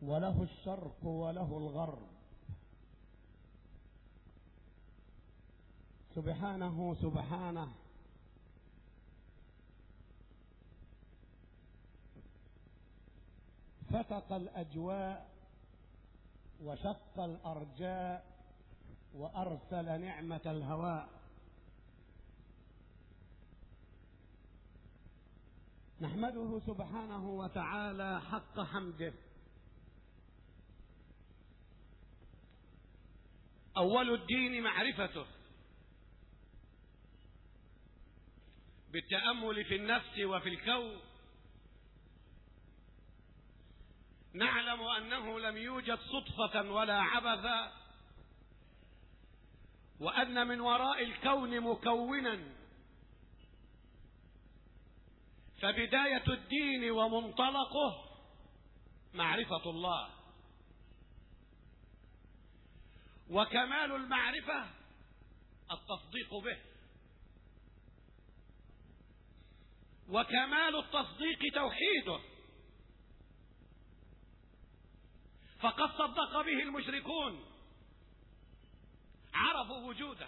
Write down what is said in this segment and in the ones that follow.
وله الشرق وله الغرب، سبحانه سبحانه. فتق الأجواء وشق الأرجاء وأرسل نعمة الهواء. نحمده سبحانه وتعالى حق حمده. أول الدين معرفته بالتأمل في النفس وفي الكون. نعلم أنه لم يوجد صدفة ولا عبثا، وأن من وراء الكون مكونا. فبداية الدين ومنطلقه معرفة الله، وكمال المعرفة التصديق به، وكمال التصديق توحيده. فقد صدق به المشركون، عرفوا وجوده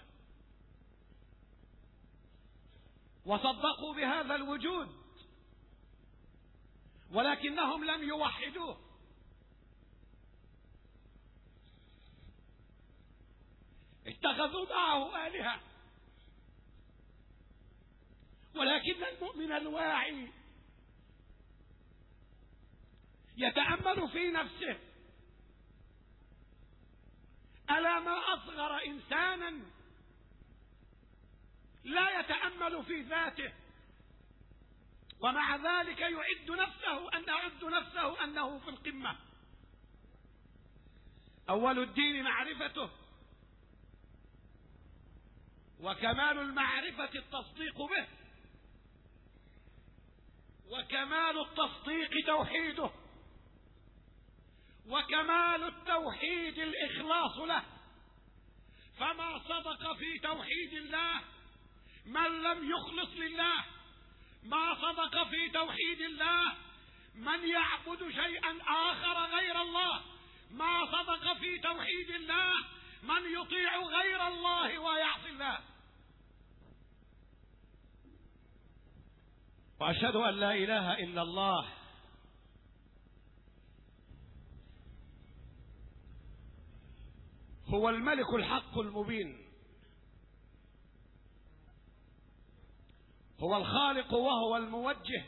وصدقوا بهذا الوجود، ولكنهم لم يوحدوه. اتخذوا معه آلهة. ولكن المؤمن الواعي يتأمل في نفسه. ألا ما أصغر إنسانا لا يتأمل في ذاته، ومع ذلك يعد نفسه أنه في القمة. أول الدين معرفته، وكمال المعرفة التصديق به، وكمال التصديق توحيده، وكمال التوحيد الإخلاص له. فما صدق في توحيد الله من لم يخلص لله، ما صدق في توحيد الله من يعبد شيئا آخر غير الله، ما صدق في توحيد الله من يطيع غير الله ويعصي الله. وأشهد أن لا إله إلا الله هو الملك الحق المبين، هو الخالق وهو الموجه.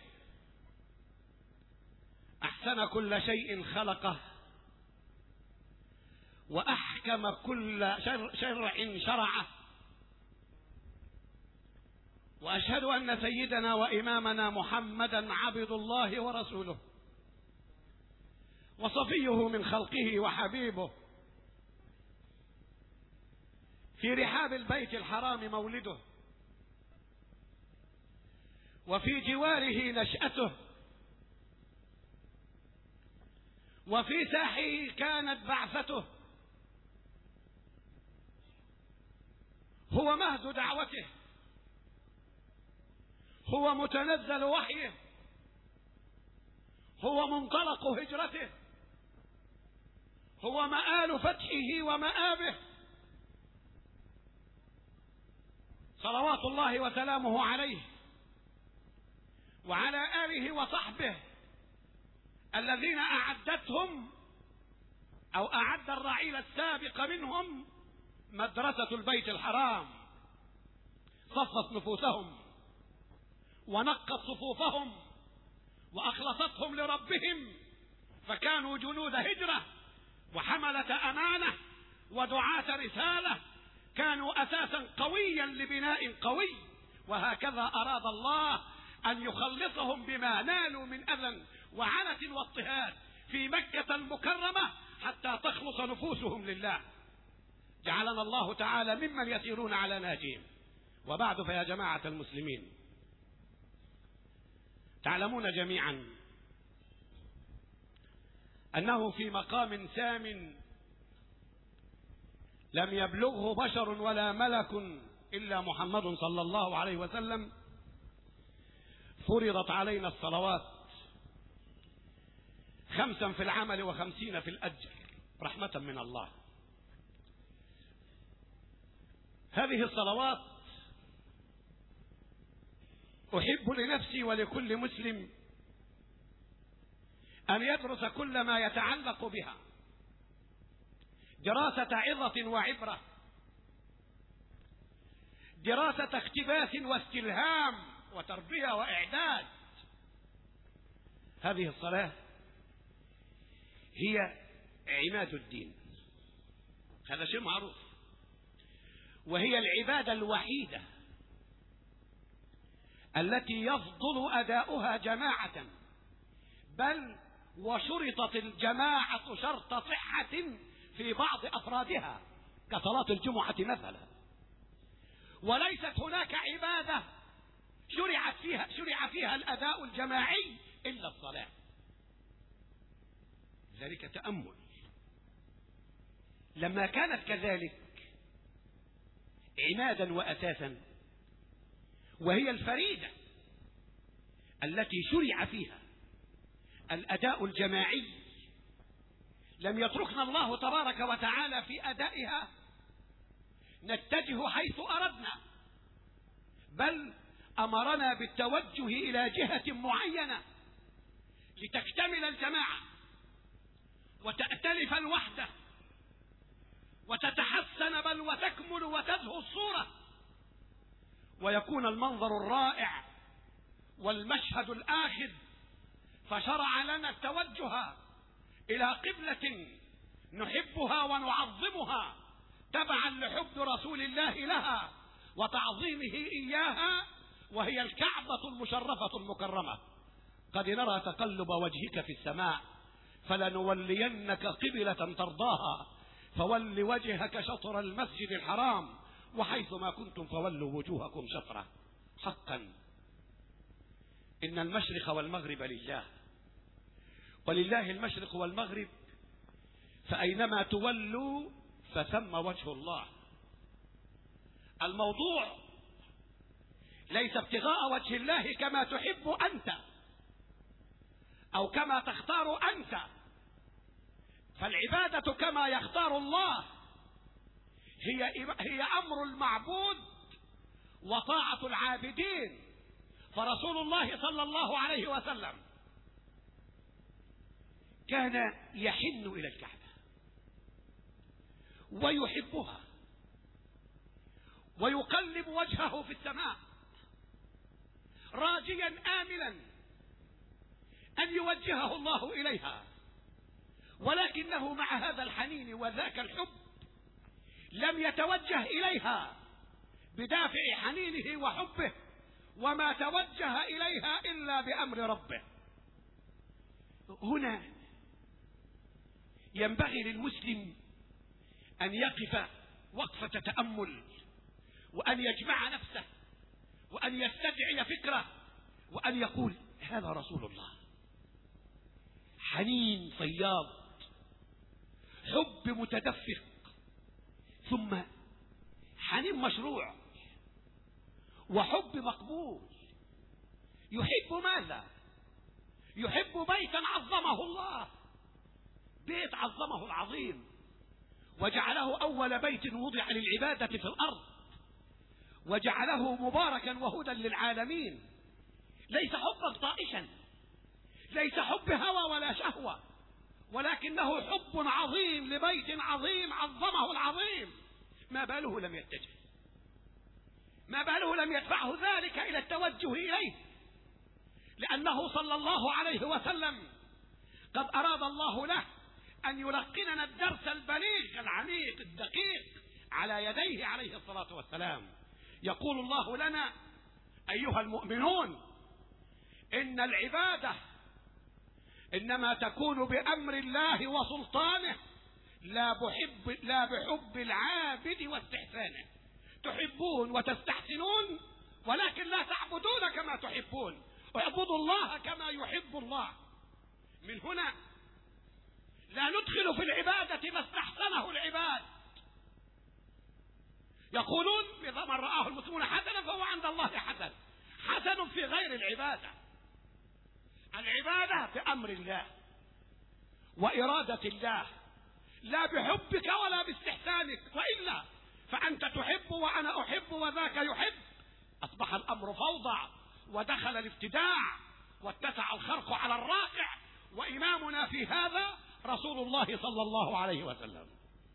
أحسن كل شيء خلقه، وأحكم كل شرع شرعه. وأشهد أن سيدنا وإمامنا محمدا عبد الله ورسوله، وصفيه من خلقه وحبيبه. في رحاب البيت الحرام مولده، وفي جواره نشأته، وفي ساحه كانت بعثته. هو مهد دعوته، هو متنزل وحيه، هو منطلق هجرته، هو مآل فتحه ومآبه. صلوات الله وسلامه عليه وعلى آله وصحبه الذين أعدتهم أو أعد الرعيل السابق منهم مدرسة البيت الحرام. صفت نفوسهم ونقت صفوفهم وأخلصتهم لربهم، فكانوا جنود هجرة وحملة أمانة ودعاة رسالة. كانوا أساسا قويا لبناء قوي، وهكذا أراد الله أن يخلصهم بما نالوا من أذى وعنة واضطهاد في مكة المكرمة حتى تخلص نفوسهم لله. جعلنا الله تعالى ممن يسيرون على نهجهم. وبعد، فيا جماعة المسلمين، تعلمون جميعا أنه في مقام سام لم يبلغه بشر ولا ملك إلا محمد صلى الله عليه وسلم فرضت علينا الصلوات 50 في العمل و50 في الأجر رحمة من الله. هذه الصلوات أحب لنفسي ولكل مسلم أن يدرس كل ما يتعلق بها دراسة عظة وعبرة، دراسة اقتباس واستلهام وتربية وإعداد. هذه الصلاة هي عماد الدين، هذا شيء معروف، وهي العبادة الوحيدة التي يفضل أداؤها جماعة، بل وشرطت الجماعة شرط صحة في بعض أفرادها كصلاة الجمعة مثلا، وليست هناك عبادة شرع فيها الأداء الجماعي إلا الصلاة. ذلك تأمل. لما كانت كذلك عمادا وأساسا، وهي الفريدة التي شرع فيها الأداء الجماعي، لم يتركنا الله تبارك وتعالى في أدائها نتجه حيث أردنا، بل أمرنا بالتوجه إلى جهة معينة لتكتمل الجماعة وتأتلف الوحدة وتتحسن بل وتكمل وتزهو الصورة، ويكون المنظر الرائع والمشهد الآخذ. فشرع لنا التوجه إلى قبلة نحبها ونعظمها تبعا لحب رسول الله لها وتعظيمه إياها، وهي الكعبة المشرفة المكرمة. قد نرى تقلب وجهك في السماء فلنولينك قبلة ترضاها، فول وجهك شطر المسجد الحرام، وحيثما كنتم فولوا وجوهكم شطره. حقا إن المشرق والمغرب لله، ولله المشرق والمغرب، فأينما تولوا فثم وجه الله. الموضوع ليس ابتغاء وجه الله كما تحب أنت أو كما تختار أنت، فالعبادة كما يختار الله هي أمر المعبود وطاعة العابدين. فرسول الله صلى الله عليه وسلم كان يحن إلى الكعبة ويحبها ويقلب وجهه في السماء راجيا آملا أن يوجهه الله إليها، ولكنه مع هذا الحنين وذاك الحب لم يتوجه إليها بدافع حنينه وحبه، وما توجه إليها إلا بأمر ربه. هنا ينبغي للمسلم أن يقف وقفة تأمل، وأن يجمع نفسه، وأن يستدعي فكره، وأن يقول هذا رسول الله، حنين فياض، حب متدفق، ثم حنين مشروع وحب مقبول. يحب ماذا؟ يحب بيتا عظمه الله، بيت عظمه العظيم وجعله أول بيت وضع للعبادة في الأرض، وجعله مباركا وهدى للعالمين. ليس حبا طائشا، ليس حب هوى ولا شهوة، ولكنه حب عظيم لبيت عظيم عظمه العظيم. ما باله لم يتجه؟ ما باله لم يدفعه ذلك إلى التوجه إليه؟ لأنه صلى الله عليه وسلم قد أراد الله له أن يلقننا الدرس البليغ العميق الدقيق على يديه عليه الصلاة والسلام. يقول الله لنا أيها المؤمنون إن العبادة إنما تكون بأمر الله وسلطانه، لا بحب العابد واستحسانه. تحبون وتستحسنون ولكن لا تعبدون كما تحبون، اعبدوا الله كما يحب الله. من هنا لا ندخل في العبادة ما استحسنه العباد. يقولون من رآه المسلمون حسنا فهو عند الله حسن. حسن في غير العبادة. العبادة بأمر الله، وإرادة الله، لا بحبك ولا باستحسانك، وإلا فأنت تحب وأنا أحب وذاك يحب، أصبح الأمر فوضى ودخل الابتداع واتسع الخرق على الراقع، وإمامنا في هذا رسول الله صلى الله عليه وسلم.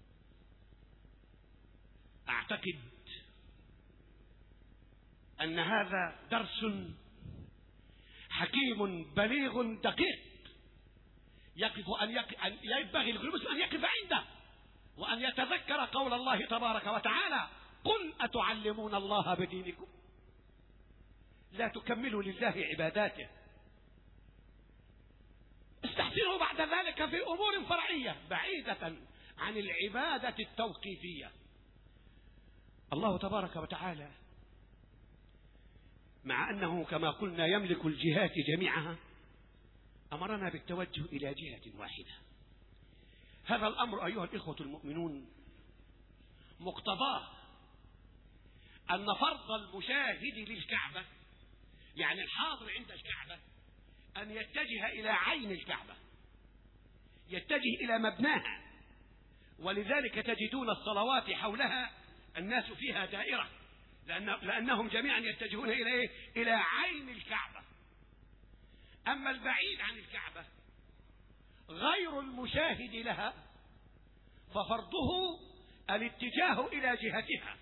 أعتقد أن هذا درس حكيم بليغ دقيق ينبغي لكل مسلم أن يقف عنده وأن يتذكر قول الله تبارك وتعالى: قل أتعلمون الله بدينكم. لا تكملوا لله عباداته، استحسنوا بعد ذلك في أمور فرعية بعيدة عن العبادة التوقيفية. الله تبارك وتعالى مع أنه كما قلنا يملك الجهات جميعها أمرنا بالتوجه إلى جهة واحدة. هذا الأمر أيها الإخوة المؤمنون مقتضاه أن فرض المشاهد للكعبة، يعني الحاضر عند الكعبة، أن يتجه إلى عين الكعبة، يتجه إلى مبناها، ولذلك تجدون الصلوات حولها الناس فيها دائرة، لأنهم جميعا يتجهون إلى عين الكعبة. أما البعيد عن الكعبة غير المشاهد لها ففرضه الاتجاه إلى جهتها.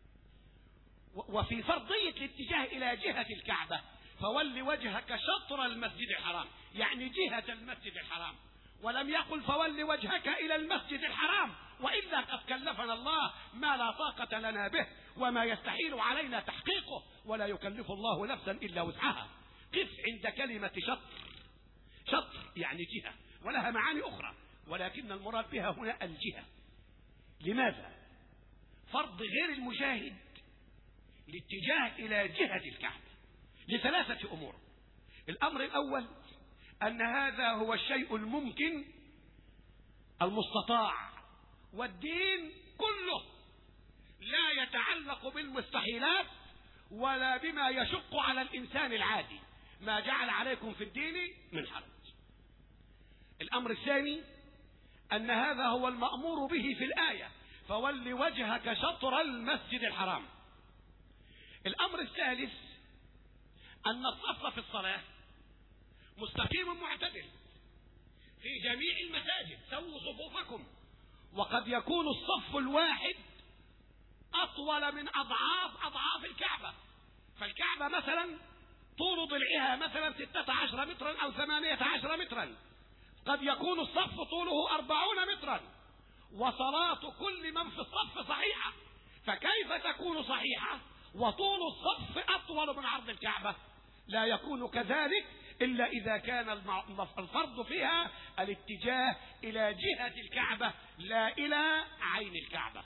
وفي فرضية الاتجاه إلى جهة الكعبة فول وجهك شطر المسجد الحرام، يعني جهة المسجد الحرام، ولم يقل فول وجهك إلى المسجد الحرام، وإلا قد كلفنا الله ما لا طاقة لنا به وما يستحيل علينا تحقيقه، ولا يكلف الله نفسا إلا وسعها. قف عند كلمة شطر. شطر يعني جهة، ولها معاني أخرى، ولكن المراد بها هنا الجهة. لماذا؟ فرض غير المشاهد الاتجاه إلى جهة الكعبة لثلاثة أمور. الأمر الأول أن هذا هو الشيء الممكن المستطاع، والدين كله لا يتعلق بالمستحيلات ولا بما يشق على الإنسان العادي، ما جعل عليكم في الدين من حرج. الأمر الثاني أن هذا هو المأمور به في الآية: فول وجهك شطر المسجد الحرام. الأمر الثالث أن الصف في الصلاة مستقيم معتدل في جميع المساجد، سووا صفوفكم، وقد يكون الصف الواحد أطول من أضعاف الكعبة. فالكعبة مثلا طول ضلعها مثلا 16 مترا أو 18 مترا، قد يكون الصف طوله 40 مترا، وصلاة كل من في الصف صحيحة، فكيف تكون صحيحة وطول الصف أطول من عرض الكعبة؟ لا يكون كذلك إلا إذا كان الفرض فيها الاتجاه إلى جهة الكعبة لا إلى عين الكعبة.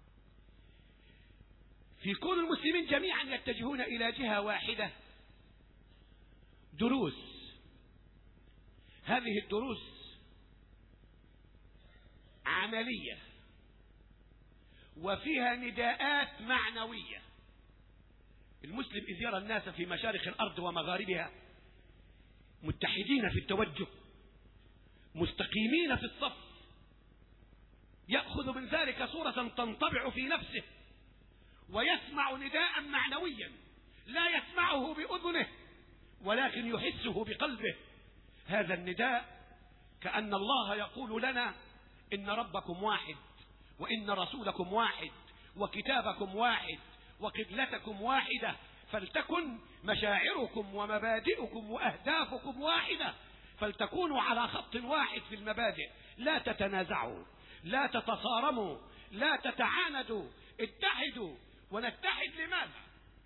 في كون المسلمين جميعا يتجهون إلى جهة واحدة دروس. هذه الدروس عملية وفيها نداءات معنوية. المسلم إذ يرى الناس في مشارق الأرض ومغاربها متحدين في التوجه مستقيمين في الصف، يأخذ من ذلك صورة تنطبع في نفسه، ويسمع نداء معنويا لا يسمعه بأذنه ولكن يحسه بقلبه. هذا النداء كأن الله يقول لنا: إن ربكم واحد، وإن رسولكم واحد، وكتابكم واحد، وقبلتكم واحدة، فلتكن مشاعركم ومبادئكم وأهدافكم واحدة، فلتكونوا على خط واحد في المبادئ، لا تتنازعوا، لا تتصارموا، لا تتعاندوا، اتحدوا. ونتحد لماذا؟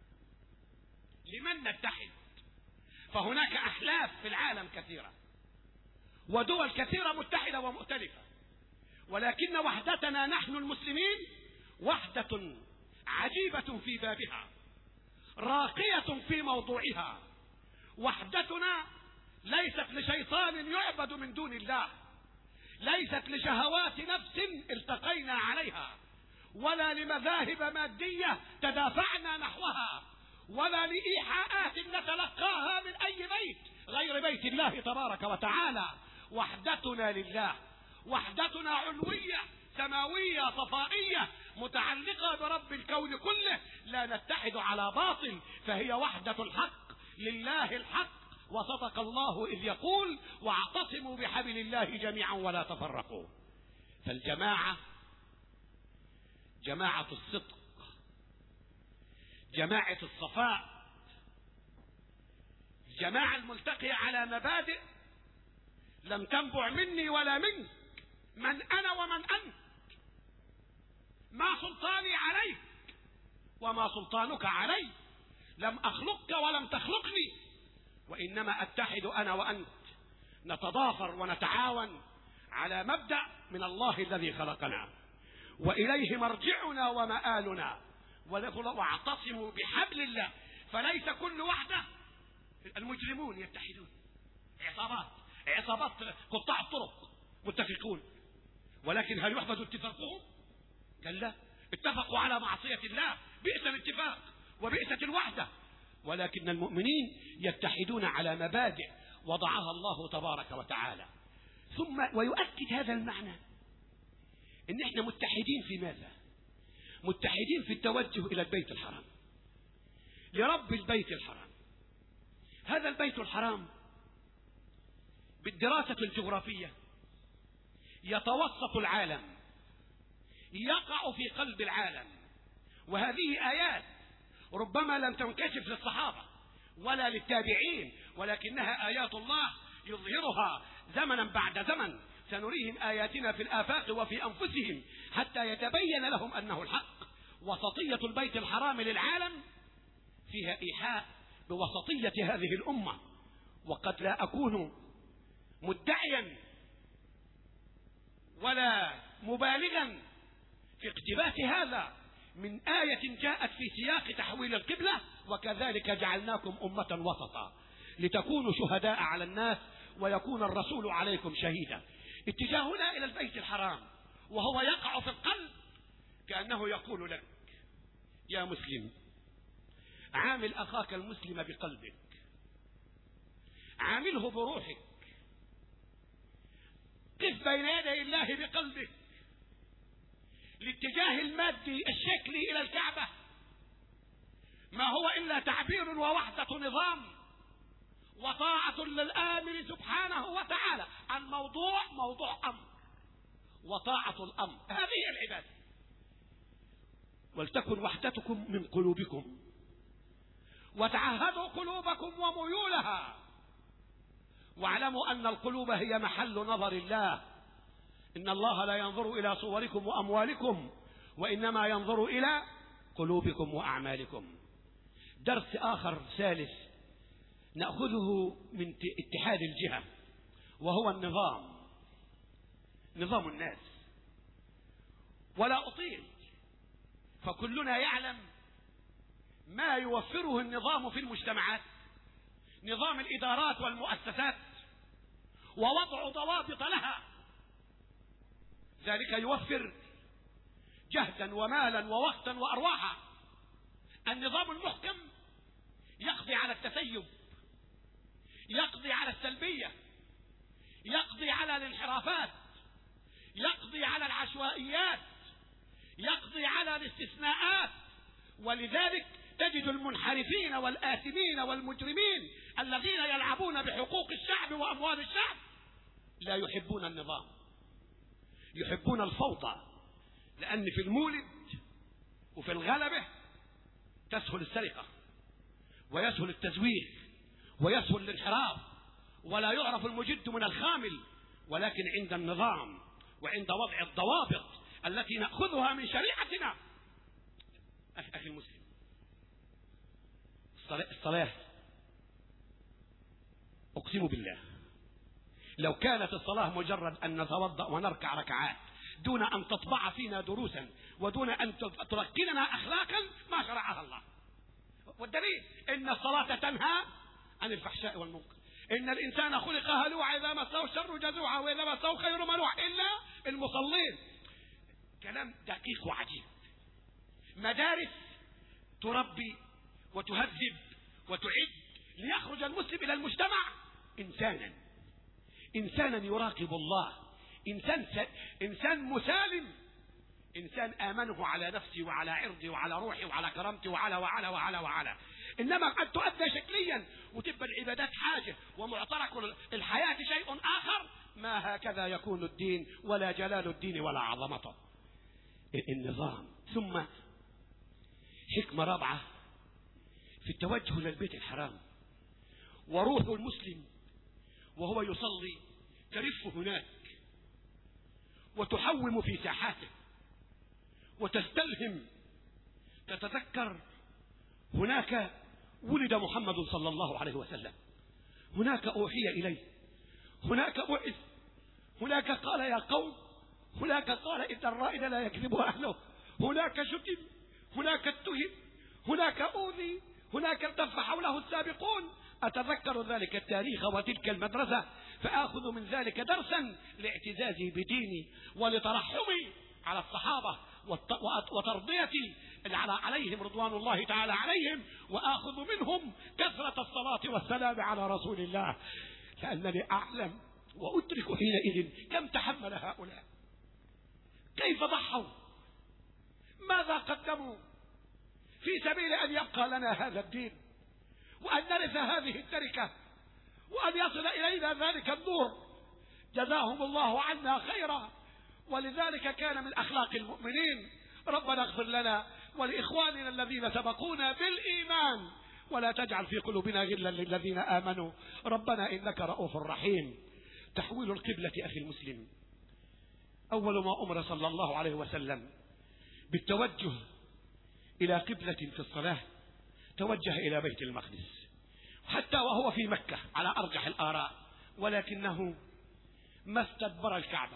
لمن نتحد؟ فهناك أحلاف في العالم كثيرة ودول كثيرة متحدة ومؤتلفة، ولكن وحدتنا نحن المسلمين وحدة عجيبة في بابها، راقية في موضوعها. وحدتنا ليست لشيطان يعبد من دون الله، ليست لشهوات نفس التقينا عليها، ولا لمذاهب مادية تدافعنا نحوها، ولا لإيحاءات نتلقاها من أي بيت غير بيت الله تبارك وتعالى، وحدتنا لله، وحدتنا علوية سماوية صفائية متعلقة برب الكون كله، لا نتحد على باطل، فهي وحدة الحق لله الحق. وصدق الله إذ يقول واعتصموا بحبل الله جميعا ولا تفرقوا. فالجماعة جماعة الصدق، جماعة الصفاء، الجماعة الملتقية على مبادئ لم تنبع مني ولا منك، من أنا ومن أنت، ما سلطاني عليك وما سلطانك علي، لم أخلقك ولم تخلقني، وإنما أتحد أنا وأنت، نتضافر ونتعاون على مبدأ من الله الذي خلقنا وإليه مرجعنا ومآلنا. واعتصموا بحبل الله، فليس كل وحدة. المجرمون يتحدون، عصابات قطاع الطرق متفقون، ولكن هل يحفظ اتفاقهم؟ قال لا، اتفقوا على معصية الله، بئس الاتفاق وبئست الوحدة. ولكن المؤمنين يتحدون على مبادئ وضعها الله تبارك وتعالى. ثم ويؤكد هذا المعنى ان احنا متحدين في ماذا؟ متحدين في التوجه الى البيت الحرام، لرب البيت الحرام. هذا البيت الحرام بالدراسة الجغرافية يتوسط العالم، يقع في قلب العالم، وهذه آيات ربما لم تنكشف للصحابة ولا للتابعين، ولكنها آيات الله يظهرها زمنا بعد زمن. سنريهم آياتنا في الآفاق وفي أنفسهم حتى يتبين لهم أنه الحق. وسطية البيت الحرام للعالم فيها إيحاء بوسطية هذه الأمة، وقد لا أكون مدعيا ولا مبالغا في اقتباس هذا من آية جاءت في سياق تحويل القبلة: وكذلك جعلناكم أمة وسطا لتكونوا شهداء على الناس ويكون الرسول عليكم شهيدا. اتجاهنا إلى البيت الحرام وهو يقع في القلب كأنه يقول لك يا مسلم، عامل أخاك المسلم بقلبك، عامله بروحك، قف بين يدي الله بقلبك. الاتجاه المادي الشكلي إلى الكعبة ما هو إلا تعبير ووحدة نظام وطاعة للآمر سبحانه وتعالى. الموضوع موضوع أمر، وطاعة الأمر هذه العبادة. ولتكن وحدتكم من قلوبكم، وتعهدوا قلوبكم وميولها، واعلموا أن القلوب هي محل نظر الله. إن الله لا ينظر إلى صوركم وأموالكم، وإنما ينظر إلى قلوبكم وأعمالكم. درس آخر ثالث نأخذه من اتحاد الجهة، وهو النظام، نظام الناس. ولا أطيل، فكلنا يعلم ما يوفره النظام في المجتمعات، نظام الإدارات والمؤسسات ووضع ضوابط لها. ذلك يوفر جهدا ومالا ووقتا وأرواحا. النظام المحكم يقضي على التسيب، يقضي على السلبية، يقضي على الانحرافات، يقضي على العشوائيات، يقضي على الاستثناءات. ولذلك تجد المنحرفين والآثمين والمجرمين الذين يلعبون بحقوق الشعب وأموال الشعب لا يحبون النظام، يحبون الفوضى، لأن في المولد وفي الغلبة تسهل السرقة ويسهل التزوير ويسهل الانحراف، ولا يعرف المجد من الخامل. ولكن عند النظام وعند وضع الضوابط التي نأخذها من شريعتنا، أخي المسلم، الصلاة أقسم بالله لو كانت الصلاة مجرد أن نتوضأ ونركع ركعات دون أن تطبع فينا دروسا ودون أن تركننا أخلاقا ما شرعها الله. والدليل إن الصلاة تنهى عن الفحشاء والمنكر، إن الإنسان خلق هلوعا إذا مسه الشر جزوعا وإذا مسه خير منوعا إلا المصلين. كلام دقيق وعجيب. مدارس تربي وتهذب وتعد ليخرج المسلم إلى المجتمع إنسانا، إنسانا يراقب الله، إنسان مسالم، إنسان آمنه على نفسه وعلى عرضه وعلى روحه وعلى كرامته وعلى. إنما قد تؤدى شكليا وتبقى العبادات حاجة ومعترك الحياة شيء آخر. ما هكذا يكون الدين، ولا جلال الدين ولا عظمته. النظام. ثم حكمة رابعة في التوجه للبيت الحرام، وروح المسلم وهو يصلي ترف هناك وتحوم في ساحاته وتستلهم، تتذكر هناك ولد محمد صلى الله عليه وسلم، هناك أوحي إليه، هناك بعث، هناك قال يا قوم، هناك قال إن الرائد لا يكذب أهله، هناك شتم، هناك اتهم، هناك أوذي، هناك التف حوله السابقون. أتذكر ذلك التاريخ وتلك المدرسة، فآخذ من ذلك درسا لاعتزازي بديني ولترحمي على الصحابة وترضيتي عليهم رضوان الله تعالى عليهم، وآخذ منهم كثرة الصلاة والسلام على رسول الله، لأنني أعلم وأدرك حينئذ كم تحمل هؤلاء، كيف ضحوا، ماذا قدموا في سبيل أن يبقى لنا هذا الدين، وأن نرث هذه التركة، وأن يصل إلينا ذلك النور. جزاهم الله عنا خيرا. ولذلك كان من أخلاق المؤمنين: ربنا اغفر لنا ولإخواننا الذين سبقونا بالإيمان ولا تجعل في قلوبنا غلا للذين آمنوا ربنا إنك رؤوف رحيم. تحويل القبلة أخي المسلم، أول ما أمر صلى الله عليه وسلم بالتوجه إلى قبلة في الصلاة توجه إلى بيت المقدس، حتى وهو في مكة على أرجح الآراء، ولكنه ما استدبر الكعبة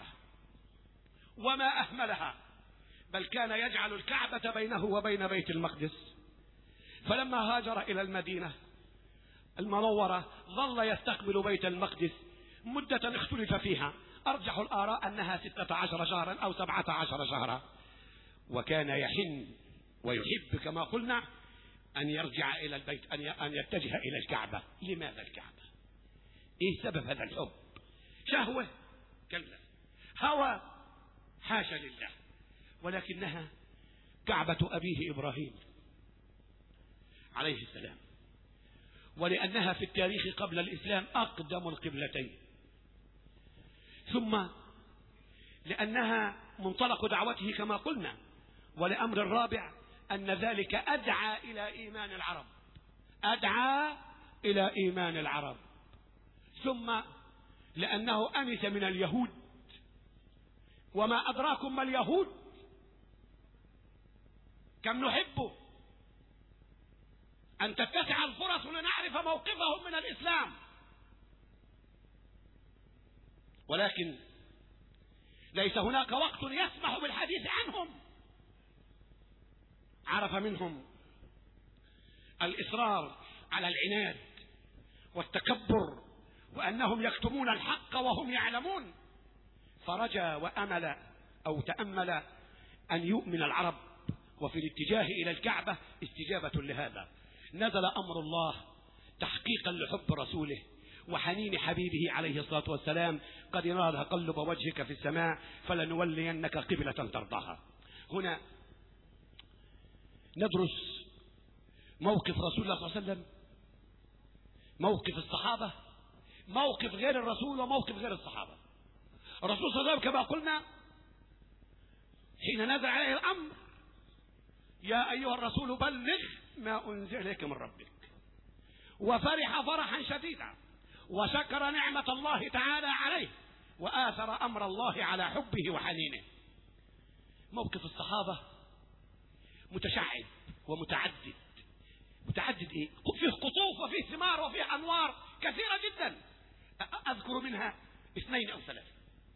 وما أهملها، بل كان يجعل الكعبة بينه وبين بيت المقدس. فلما هاجر إلى المدينة المنورة ظل يستقبل بيت المقدس مدة اختلف فيها، أرجح الآراء أنها 16 شهرا أو 17 شهرا، وكان يحن ويحب كما قلنا أن يرجع إلى البيت، أن يتجه إلى الكعبة. لماذا الكعبة؟ إيه سبب هذا الحب؟ شهوة؟ كلا. هوى؟ حاشا لله. ولكنها كعبة أبيه إبراهيم عليه السلام، ولأنها في التاريخ قبل الإسلام أقدم القبلتين، ثم لأنها منطلق دعوته كما قلنا، ولأمر الرابع أن ذلك أدعى إلى إيمان العرب، أدعى إلى إيمان العرب، ثم لأنه أنس من اليهود، وما أدراكم ما اليهود، كم نحب أن تتسع الفرص لنعرف موقفهم من الإسلام، ولكن ليس هناك وقت يسمح بالحديث عنهم. عرف منهم الإصرار على العناد والتكبر، وأنهم يكتمون الحق وهم يعلمون، فرجى وأمل أو تأمل أن يؤمن العرب، وفي الاتجاه إلى الكعبة استجابة لهذا نزل أمر الله تحقيقا لحب رسوله وحنين حبيبه عليه الصلاة والسلام: قد نرى تقلب وجهك في السماء فلنولينك قبلة ترضاها. هنا ندرس موقف رسول الله صلى الله عليه وسلم، موقف الصحابة، موقف غير الرسول وموقف غير الصحابة. الرسول صلى الله عليه وسلم كما قلنا حين نزل عليه الأمر: يا أيها الرسول بلغ ما أنزل إليك من ربك، وفرح فرحا شديدا وشكر نعمة الله تعالى عليه وآثر أمر الله على حبه وحنينه. موقف الصحابة متشعب ومتعدد. متعدد إيه؟ فيه قطوف وفيه ثمار وفيه أنوار كثيرة جدا، أذكر منها 2 أو 3.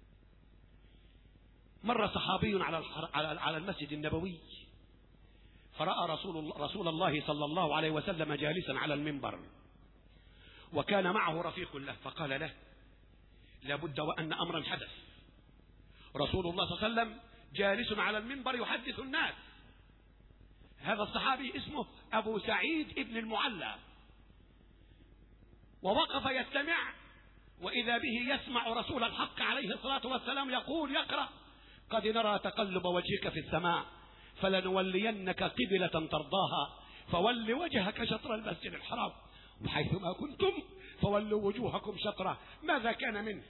مر صحابي على المسجد النبوي فرأى رسول الله صلى الله عليه وسلم جالسا على المنبر، وكان معه رفيق له، فقال له: لابد وأن أمرا حدث، رسول الله صلى الله عليه وسلم جالس على المنبر يحدث الناس. هذا الصحابي اسمه أبو سعيد ابن المعلى، ووقف يستمع وإذا به يسمع رسول الحق عليه الصلاة والسلام يقرأ: قد نرى تقلب وجهك في السماء فلنولينك قبلة ترضاها فول وجهك شطر المسجد الحرام وحيثما كنتم فولوا وجوهكم شطره. ماذا كان منه؟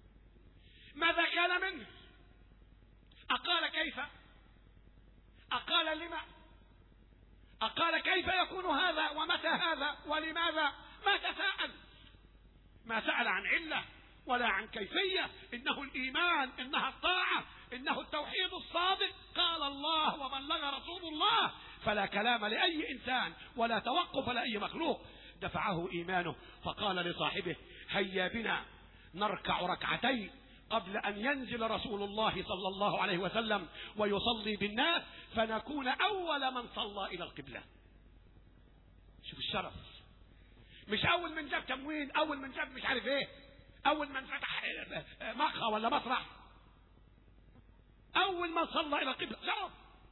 أقال كيف؟ أقال لما؟ أقال كيف يكون هذا ومتى هذا ولماذا؟ ما سأل عن علة ولا عن كيفية. إنه الإيمان، إنها الطاعة، إنه التوحيد الصادق. قال الله وبلغ رسول الله، فلا كلام لأي إنسان ولا توقف لأي مخلوق. دفعه إيمانه فقال لصاحبه: هيا بنا نركع ركعتين قبل أن ينزل رسول الله صلى الله عليه وسلم ويصلي بالناس فنكون أول من صلى إلى القبلة. شوف الشرف، مش أول من جاب تموين، أول من جاب مش عارف إيه، أول من فتح مقهى ولا مسرح، أول من صلى إلى القبلة. شرف.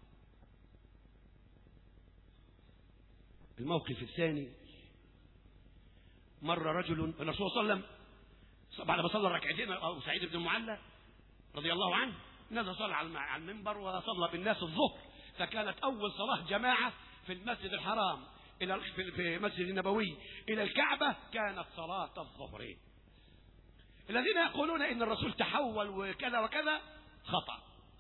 الموقف الثاني: مر رجل الرسول صلى الله عليه وسلم بعد ما صلى ركعتين، أو سعيد بن المعلى رضي الله عنه نزل صلى على المنبر وصلى بالناس الظهر، فكانت أول صلاة جماعة في المسجد الحرام إلى في مسجد النبوي إلى الكعبة كانت صلاة الظهر. الذين يقولون إن الرسول تحول وكذا وكذا خطأ.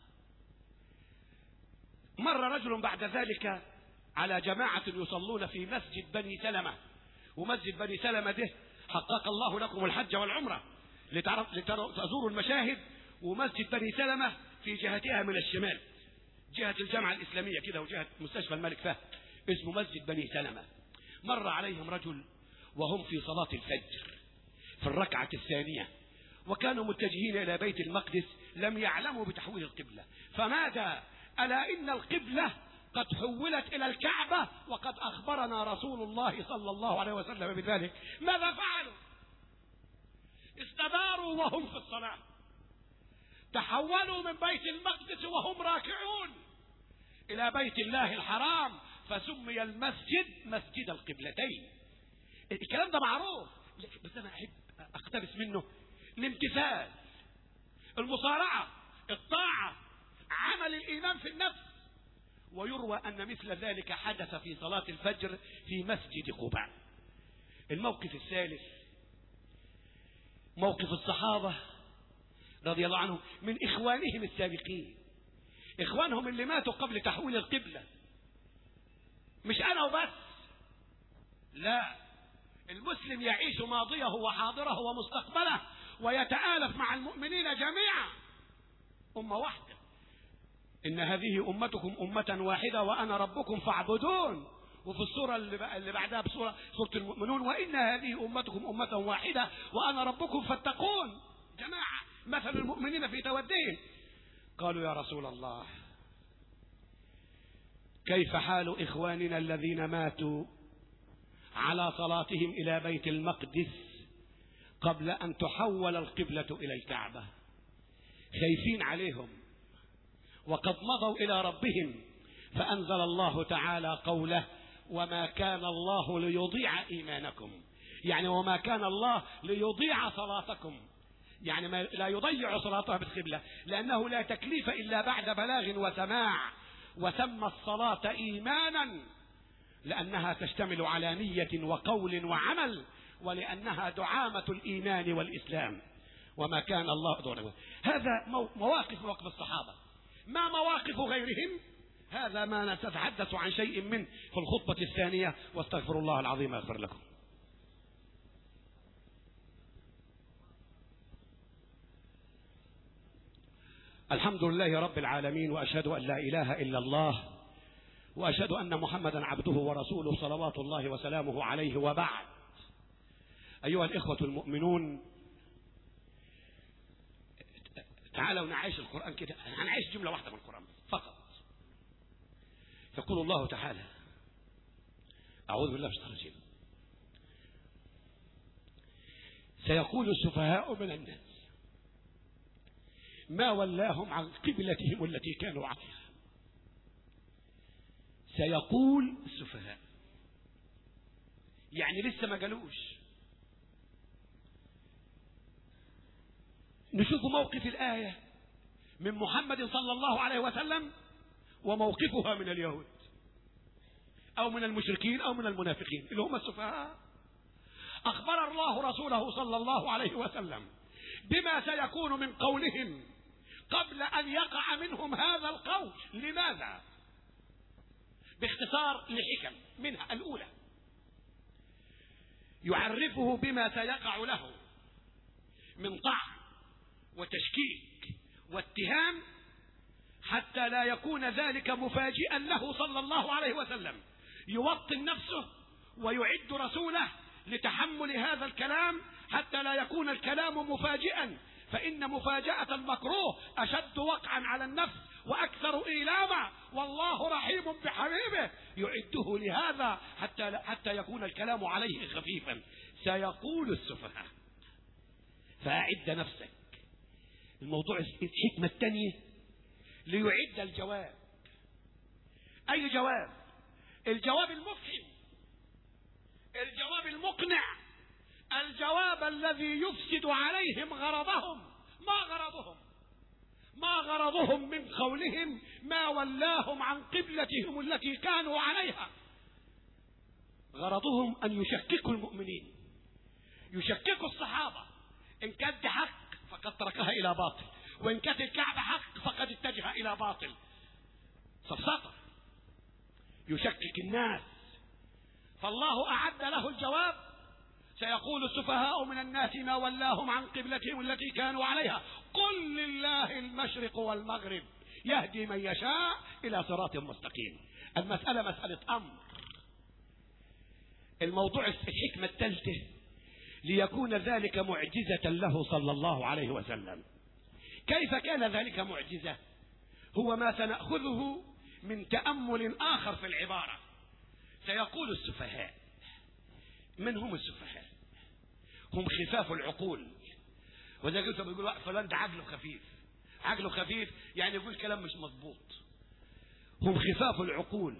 مر رجل بعد ذلك على جماعة يصلون في مسجد بني سلمة، ومسجد بني سلمة ده حقق الله لكم الحج والعمرة لتزوروا المشاهد. ومسجد بني سلمة في جهتها من الشمال، جهة الجامعة الإسلامية كده وجهة مستشفى الملك فهد، اسمه مسجد بني سلمة. مر عليهم رجل وهم في صلاة الفجر في الركعة الثانية، وكانوا متجهين إلى بيت المقدس، لم يعلموا بتحويل القبلة، فنادى: ألا إن القبلة قد حولت إلى الكعبة وقد أخبرنا رسول الله صلى الله عليه وسلم بذلك. ماذا فعلوا؟ استداروا وهم في الصلاة، تحولوا من بيت المقدس وهم راكعون إلى بيت الله الحرام، فسمي المسجد مسجد القبلتين. الكلام ده معروف، بس أنا أحب أقتبس منه الامتثال، المصارعة، الطاعة، عمل الإيمان في النفس. ويروى أن مثل ذلك حدث في صلاة الفجر في مسجد قباء. الموقف الثالث: موقف الصحابة رضي الله عنهم من إخوانهم السابقين، إخوانهم اللي ماتوا قبل تحويل القبلة. مش أنا وبس، لا، المسلم يعيش ماضيه وحاضره ومستقبله ويتآلف مع المؤمنين جميعا، أمة واحدة. إن هذه أمتكم أمة واحدة وأنا ربكم فاعبدون. وفي السورة اللي بعدها بسورة المؤمنون: وإن هذه أمتكم أمة واحدة وأنا ربكم فاتقون. جماعة، مثل المؤمنين في تودهم. قالوا: يا رسول الله، كيف حال إخواننا الذين ماتوا على صلاتهم إلى بيت المقدس قبل أن تحول القبلة إلى الكعبة؟ خايفين عليهم، وقد مضوا إلى ربهم، فأنزل الله تعالى قوله: وما كان الله ليضيع إيمانكم، يعني وما كان الله ليضيع صلاتكم، يعني لا يضيع صلاتها بالقبلة، لأنه لا تكليف إلا بعد بلاغ وسماع. وسمى الصلاة إيمانا لأنها تشتمل على نية وقول وعمل، ولأنها دعامة الإيمان والإسلام. وما كان الله. هذا مواقف الصحابة. ما مواقف غيرهم؟ هذا ما نتحدث عن شيء منه في الخطبة الثانية، واستغفر الله العظيم يغفر لكم. الحمد لله رب العالمين، وأشهد أن لا إله إلا الله، وأشهد أن محمدا عبده ورسوله صلوات الله وسلامه عليه، وبعد. أيها الإخوة المؤمنون، تعالوا نعيش القرآن كده. هنعيش جملة واحدة من القرآن فقط. يقول الله تعالى: أعوذ بالله من الشيطان الرجيم: سيقول السفهاء من الناس ما ولاهم عن قبلتهم التي كانوا عليها. سيقول السفهاء، يعني لسه ما قالوش. نشوف موقف الآية من محمد صلى الله عليه وسلم وموقفها من اليهود أو من المشركين أو من المنافقين اللي هم السفهاء. أخبر الله رسوله صلى الله عليه وسلم بما سيكون من قولهم قبل أن يقع منهم هذا القول. لماذا؟ باختصار لحكم، منها الأولى يعرفه بما سيقع له من طعن وتشكيك واتهام حتى لا يكون ذلك مفاجئا له صلى الله عليه وسلم، يوطن نفسه ويعد رسوله لتحمل هذا الكلام حتى لا يكون الكلام مفاجئا، فإن مفاجأة المكروه أشد وقعا على النفس وأكثر إيلاما، والله رحيم بحبيبه يعده لهذا حتى يكون الكلام عليه خفيفا. سيقول السفهاء، فأعد نفسك. الموضوع الحكمة الثانية ليعد الجواب. أي جواب؟ الجواب المفهم، الجواب المقنع، الجواب الذي يفسد عليهم غرضهم. ما غرضهم من قولهم ما ولاهم عن قبلتهم التي كانوا عليها؟ غرضهم أن يشككوا المؤمنين، يشككوا الصحابة. إن كانت حق فقد تركها إلى باطل، وإن كانت الكعبة حق فقد اتجه إلى باطل. سفسطة، يشكك الناس. فالله أعد له الجواب. سيقول السفهاء من الناس ما ولاهم عن قبلتهم التي كانوا عليها قل لله المشرق والمغرب يهدي من يشاء إلى صراط مستقيم. المسألة مسألة أمر. الموضوع الحكمة الثالثة ليكون ذلك معجزة له صلى الله عليه وسلم. كيف كان ذلك معجزة؟ هو ما سنأخذه من تأمل آخر في العبارة. سيقول السفهاء. من هم السفهاء؟ هم خفاف العقول. وإذا قلت بيقول فلان ده عقله خفيف، عقله خفيف يعني يقول كلام مش مضبوط. هم خفاف العقول،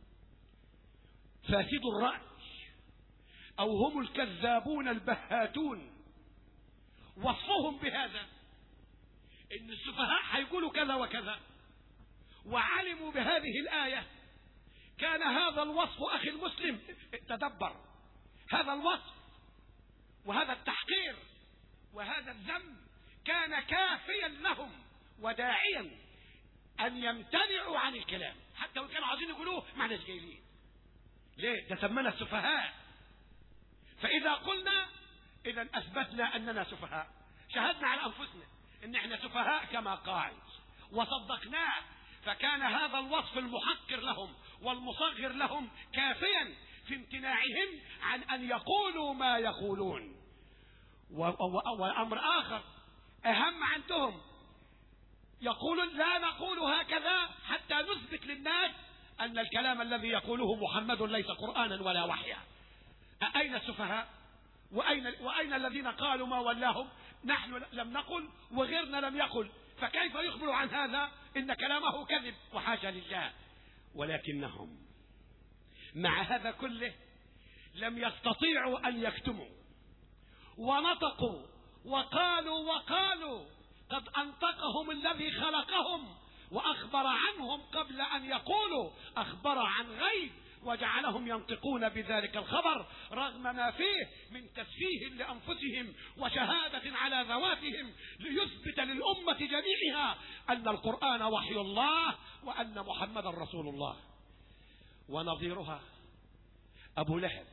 فاسد الرأي، أو هم الكذابون البهاتون. وصفهم بهذا إن السفهاء هيقولوا كذا وكذا، وعلموا بهذه الآية. كان هذا الوصف أخي المسلم، تدبر، هذا الوصف وهذا التحقير وهذا الذم كان كافيا لهم وداعيا أن يمتنعوا عن الكلام، حتى لو كانوا عايزين يقولوه ما احناش جايين. ليه؟ ده سمانا السفهاء. فإذا قلنا إذا أثبتنا أننا سفهاء، شهدنا على أنفسنا إن احنا سفهاء كما قال وصدقناه. فكان هذا الوصف المحقر لهم والمصغر لهم كافيا في امتناعهم عن أن يقولوا ما يقولون. وأمر آخر أهم عندهم، يقولون لا نقول هكذا حتى نثبت للناس أن الكلام الذي يقوله محمد ليس قرآنا ولا وحيا. أين السفهاء؟ وأين الذين قالوا ما ولاهم؟ نحن لم نقل وغيرنا لم يقل، فكيف يخبر عن هذا إن كلامه كذب؟ وحاشا لله. ولكنهم مع هذا كله لم يستطيعوا أن يكتموا، ونطقوا وقالوا قد أنطقهم الذي خلقهم وأخبر عنهم قبل أن يقولوا، أخبر عن غيب وجعلهم ينطقون بذلك الخبر رغم ما فيه من تسفيه لأنفسهم وشهادة على ذواتهم، ليثبت للأمة جميعها أن القرآن وحي الله وأن محمد رسول الله. ونظيرها أبو لهب،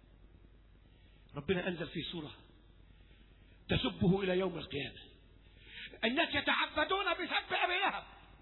ربنا أنزل في سورة تسبه إلى يوم القيامة. الناس يتعبدون بسب أبي لهب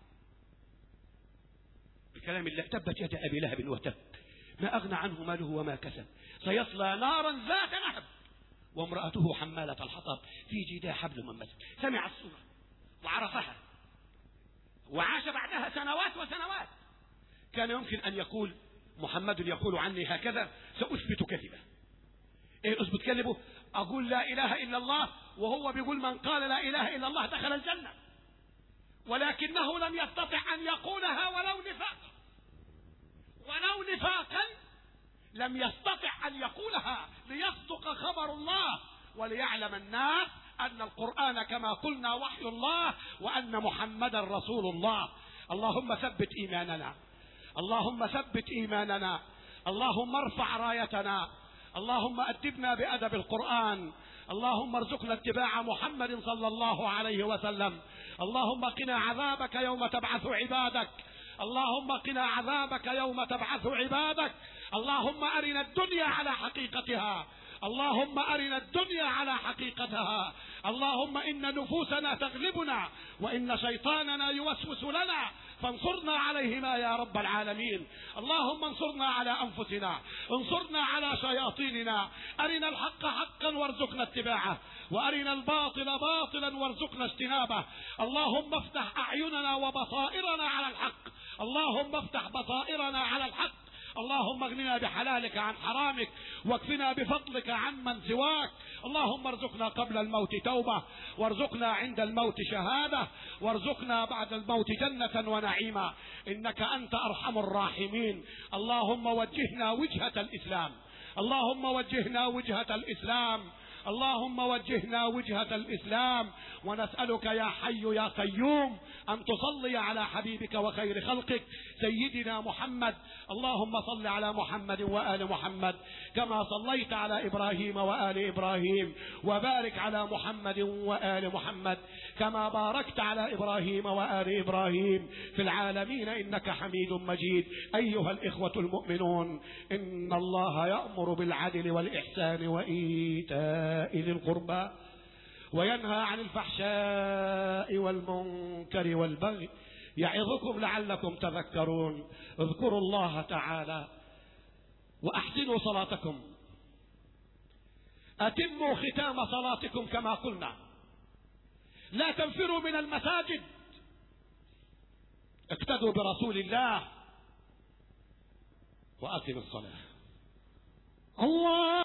بكلام الله: تبت يد أبي لهب وتب ما أغنى عنه ماله وما كسب سيصلى نارا ذات لهب وامرأته حمالة الحطب في جيدها حبل من مسد. سمع السورة وعرفها وعاش بعدها سنوات وسنوات. كان يمكن أن يقول محمد يقول عني هكذا سأثبت كذبه. إيه أثبت كذبه؟ أقول لا إله إلا الله وهو بيقول من قال لا إله إلا الله دخل الجنة، ولكنه لم يستطع أن يقولها ولو نفاقا لم يستطع أن يقولها ليصدق خبر الله وليعلم الناس أن القرآن كما قلنا وحي الله، وأن محمدا رسول الله. اللهم ثبت إيماننا، اللهم ثبت إيماننا، اللهم ارفع رايتنا، اللهم أدبنا بأدب القرآن، اللهم ارزقنا اتباع محمد صلى الله عليه وسلم. اللهم قنا عذابك يوم تبعث عبادك، اللهم قنا عذابك يوم تبعث عبادك. اللهم أرنا الدنيا على حقيقتها، اللهم أرنا الدنيا على حقيقتها. اللهم إن نفوسنا تغلبنا، وإن شيطاننا يوسوس لنا، فانصرنا عليهما يا رب العالمين. اللهم انصرنا على أنفسنا، انصرنا على شياطيننا. أرنا الحق حقا وارزقنا اتباعه، وأرنا الباطل باطلا وارزقنا اجتنابه. اللهم افتح أعيننا وبصائرنا على الحق، اللهم افتح بصائرنا على الحق. اللهم اغننا بحلالك عن حرامك، واكفنا بفضلك عمن سواك. اللهم ارزقنا قبل الموت توبة، وارزقنا عند الموت شهادة، وارزقنا بعد الموت جنة ونعيما، إنك أنت أرحم الراحمين. اللهم وجهنا وجهة الإسلام، اللهم وجهنا وجهة الإسلام، اللهم وجهنا وجهة الإسلام. ونسألك يا حي يا قيوم أن تصلي على حبيبك وخير خلقك سيدنا محمد. اللهم صل على محمد وآل محمد كما صليت على إبراهيم وآل إبراهيم، وبارك على محمد وآل محمد كما باركت على إبراهيم وآل إبراهيم في العالمين إنك حميد مجيد. أيها الإخوة المؤمنون، إن الله يأمر بالعدل والإحسان وإيتاء ذي القربى، وينهى عن الفحشاء والمنكر والبغي، يعظكم لعلكم تذكرون. اذكروا الله تعالى وأحسنوا صلاتكم، أتموا ختام صلاتكم كما قلنا، لا تنفروا من المساجد، اقتدوا برسول الله وأقيموا الصلاة. الله